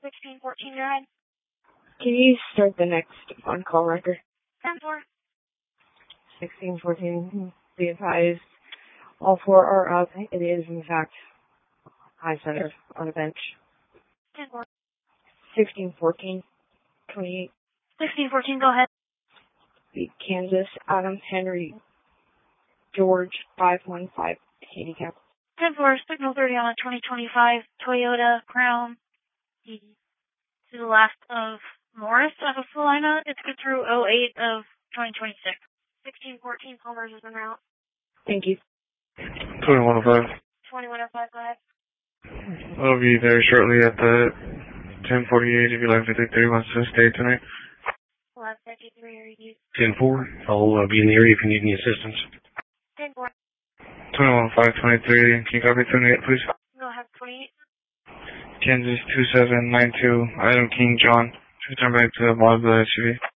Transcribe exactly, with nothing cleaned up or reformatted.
sixteen fourteen, go ahead. Can you start the next on-call record? ten four. sixteen fourteen, be advised, all four are up. It is, in fact, high center on a bench. ten four. sixteen fourteen, twenty-eight. sixteen fourteen, go ahead. Beat Kansas, Adam Henry, George, five one five, handicap. ten four, signal thirty on a twenty twenty-five Toyota Crown. To the last of Morris out of Salina. It's good through oh eight of twenty twenty-six. sixteen fourteen, Palmer's is en route. Thank you. twenty-one oh five. twenty-one oh five, go ahead. I'll be there shortly at the ten forty-eight if you'd like to take thirty-one to stay tonight. eleven fifty-three, are you? ten four. I'll uh, be in the area if you need any assistance. ten four. twenty-one oh five twenty-three. Can you copy twenty-eight, please? Go ahead, twenty-eight. Kansas two seven nine two. Adam King John. Return back to the bottom of the S U V.